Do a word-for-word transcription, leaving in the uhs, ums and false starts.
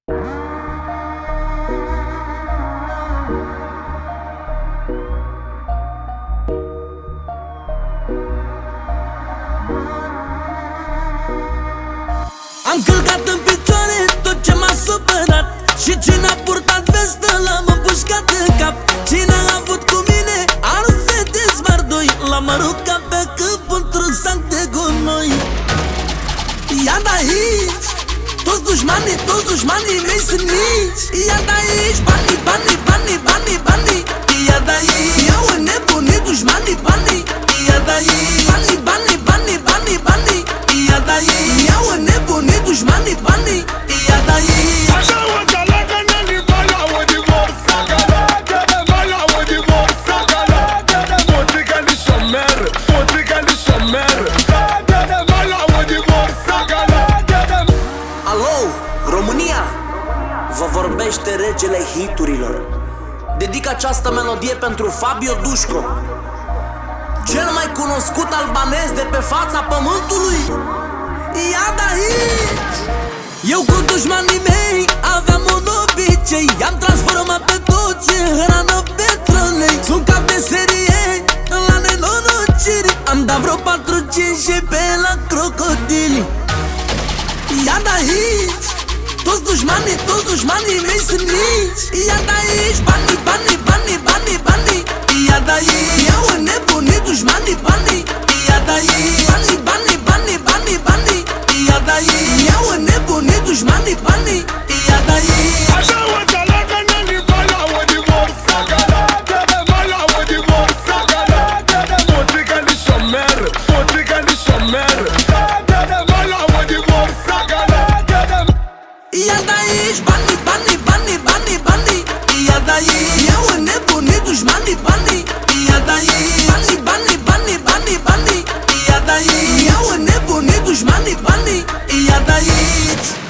Am călcat în picioare tot ce m-a supărat și ce n-a purtat vestă l-am împușcat în cap. Cine a avut cu mine ar fete smardoi, l-am aruncat pe câmp într-un sac de gunoi. Ia de aici, toți dușmanii, toți dușmanii mei sunt mici. Ia de aici, banii, banii, banii, banii, banii. Ia de aici, i-au înnebunit dușmanii banii. Ia de aici, banii, banii, banii, banii, banii. Ia de aici, i-au înnebunit dușmanii banii. Ia de aici. Așa o înțelegă neni, bala o divorță. Bala o divorță. Moțica li șomer, moțica li șomer. Bala o divorță. Alo, România! Vă vorbește regele hiturilor. Dedic această melodie pentru Fabio Dușco, cel mai cunoscut albanez de pe fața pământului. Ia de aici! Eu cu dușmanii mei aveam un obicei, i-am transformat pe toți în hrană petrolei. Sunt cap de serie la nenorociri, am dat vreo patru cinci pe la crocodili. Ia de aici, toți dușmanii, toți dușmanii mei sunt mici. Ia de aici, banii, banii, banii, banii, banii. Ia de aici, i-au înnebunit dușmanii banii. Ia de aici, banii, banii, banii, banii, banii. Ia de aici, i-au înnebunit dușmanii banii. Ia de aici. Așa o înțelegă neni, bala o divorță. Bala o divorță. Moțica li șomer, moțica li șomer. Bala o divorță. Ia de aici, banii, banii, banii, banii, banii. Ia de aici, i-au înnebunit dușmanii banii. Ia de aici, banii, banii, banii, banii, banii. Ia de aici, i-au înnebunit dușmanii banii. Ia de aici.